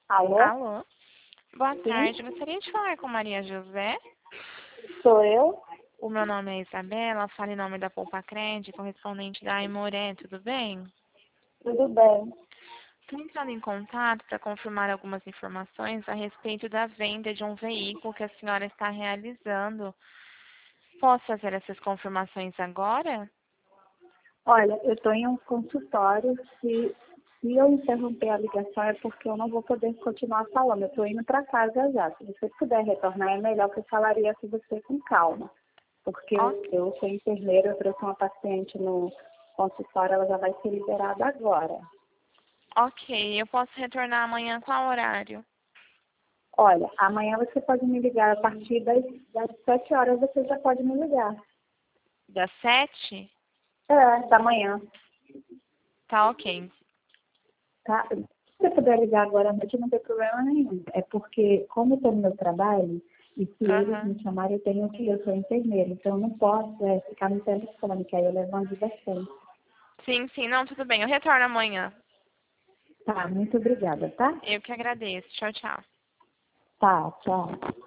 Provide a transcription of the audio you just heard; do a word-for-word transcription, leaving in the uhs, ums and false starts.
Alô? Alô? Boa Sim? tarde. Gostaria de falar com Maria José. Sou eu? O meu nome é Isabela, falo em nome da Poupa Cred, correspondente da Aimoré, tudo bem? Tudo bem. Estou entrando em contato para confirmar algumas informações a respeito da venda de um veículo que a senhora está realizando. Posso fazer essas confirmações agora? Olha, eu estou em um consultório. Se, se eu interromper a ligação é porque eu não vou poder continuar falando. Eu estou indo para casa já. Se você puder retornar, é melhor que eu falaria com você com calma. Porque eu, Ok, eu sou enfermeira, eu trouxe uma paciente no consultório, ela já vai ser liberada agora. ok. Eu posso retornar amanhã qual horário? Olha, amanhã você pode me ligar. A partir das, das sete horas você já pode me ligar. Das sete? É, da manhã. Tá ok. Tá? Se você puder ligar agora à noite, não tem problema nenhum. É porque, como eu estou no meu trabalho, e se eles Aham. me chamarem, eu tenho que ir, eu sou enfermeira, então eu não posso é, ficar no telefone, que aí eu levo uma diversão. Sim, sim, não, tudo bem. Eu retorno amanhã. Tá, muito obrigada, tá? Eu que agradeço. Tchau, tchau. Tá, tchau.